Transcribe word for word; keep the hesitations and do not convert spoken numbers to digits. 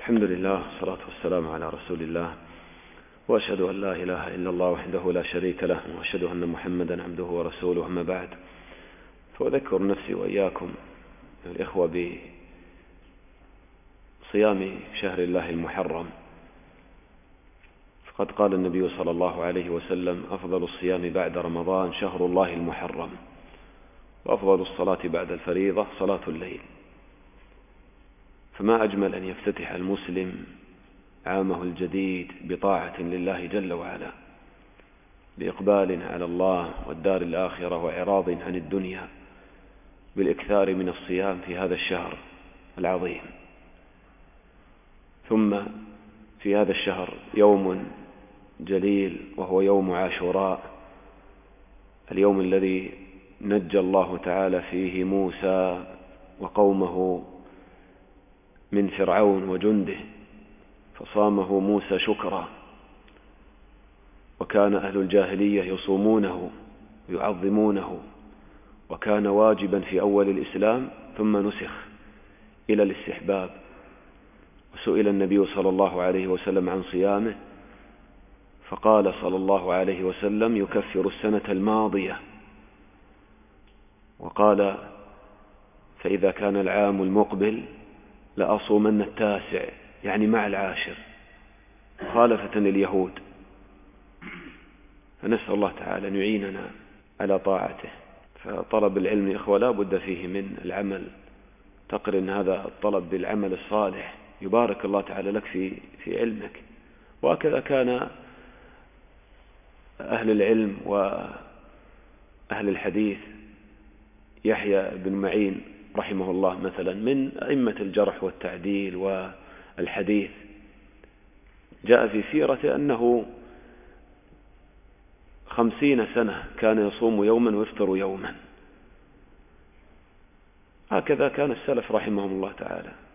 الحمد لله والصلاة والسلام على رسول الله، وأشهد أن لا إله إلا الله وحده لا شريك له، وأشهد أن محمدا عبده ورسوله. أما بعد، فأذكر نفسي وإياكم الإخوة بصيام شهر الله المحرم. فقد قال النبي صلى الله عليه وسلم: أفضل الصيام بعد رمضان شهر الله المحرم، وأفضل الصلاة بعد الفريضة صلاة الليل. فما أجمل أن يفتتح المسلم عامه الجديد بطاعة لله جل وعلا، بإقبال على الله والدار الآخرة وإعراض عن الدنيا، بالإكثار من الصيام في هذا الشهر العظيم. ثم في هذا الشهر يوم جليل، وهو يوم عاشوراء، اليوم الذي نجى الله تعالى فيه موسى وقومه من فرعون وجنده، فصامه موسى شكرا. وكان أهل الجاهلية يصومونه ويعظمونه، وكان واجبا في أول الإسلام ثم نسخ إلى الاستحباب. وسئل النبي صلى الله عليه وسلم عن صيامه، فقال صلى الله عليه وسلم: يكفر السنة الماضية. وقال: فإذا كان العام المقبل لأصومن التاسع، يعني مع العاشر، مخالفة لليهود. فنسأل الله تعالى أن يعيننا على طاعته. فطلب العلم إخوة لا بد فيه من العمل، تقرن هذا الطلب بالعمل الصالح، يبارك الله تعالى لك في في علمك. وهكذا كان أهل العلم وأهل الحديث. يحيى بن معين رحمه الله مثلا من أئمة الجرح والتعديل والحديث، جاء في سيرته أنه خمسين سنة كان يصوم يوما ويفطر يوما. هكذا كان السلف رحمهم الله تعالى.